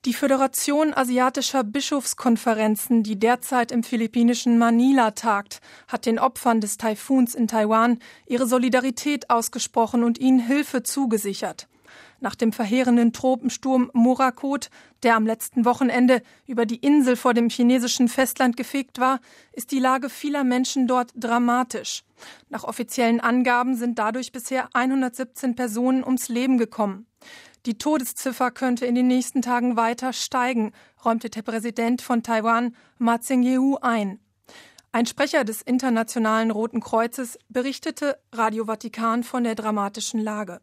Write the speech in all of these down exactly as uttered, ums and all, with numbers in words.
Die Föderation asiatischer Bischofskonferenzen, die derzeit im philippinischen Manila tagt, hat den Opfern des Taifuns in Taiwan ihre Solidarität ausgesprochen und ihnen Hilfe zugesichert. Nach dem verheerenden Tropensturm Morakot, der am letzten Wochenende über die Insel vor dem chinesischen Festland gefegt war, ist die Lage vieler Menschen dort dramatisch. Nach offiziellen Angaben sind dadurch bisher hundertsiebzehn Personen ums Leben gekommen. Die Todesziffer könnte in den nächsten Tagen weiter steigen, räumte der Präsident von Taiwan, Ma Ying-jeou, ein. Ein Sprecher des Internationalen Roten Kreuzes berichtete Radio Vatikan von der dramatischen Lage.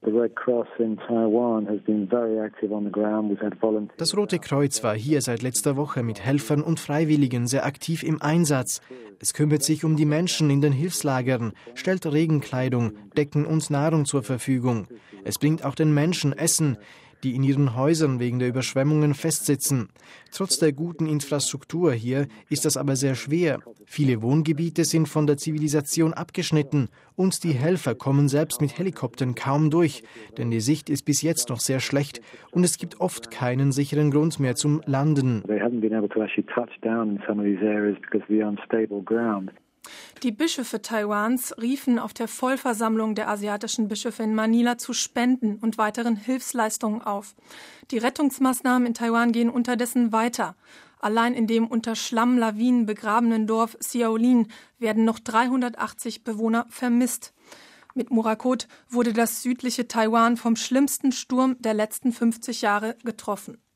Das Rote Kreuz war hier seit letzter Woche mit Helfern und Freiwilligen sehr aktiv im Einsatz. Es kümmert sich um die Menschen in den Hilfslagern, stellt Regenkleidung, Decken und Nahrung zur Verfügung. Es bringt auch den Menschen Essen, die in ihren Häusern wegen der Überschwemmungen festsitzen. Trotz der guten Infrastruktur hier ist das aber sehr schwer. Viele Wohngebiete sind von der Zivilisation abgeschnitten und die Helfer kommen selbst mit Helikoptern kaum durch, denn die Sicht ist bis jetzt noch sehr schlecht und es gibt oft keinen sicheren Grund mehr zum Landen. Die Bischöfe Taiwans riefen auf der Vollversammlung der asiatischen Bischöfe in Manila zu Spenden und weiteren Hilfsleistungen auf. Die Rettungsmaßnahmen in Taiwan gehen unterdessen weiter. Allein in dem unter Schlammlawinen begrabenen Dorf Xiaolin werden noch dreihundertachtzig Bewohner vermisst. Mit Morakot wurde das südliche Taiwan vom schlimmsten Sturm der letzten fünfzig Jahre getroffen.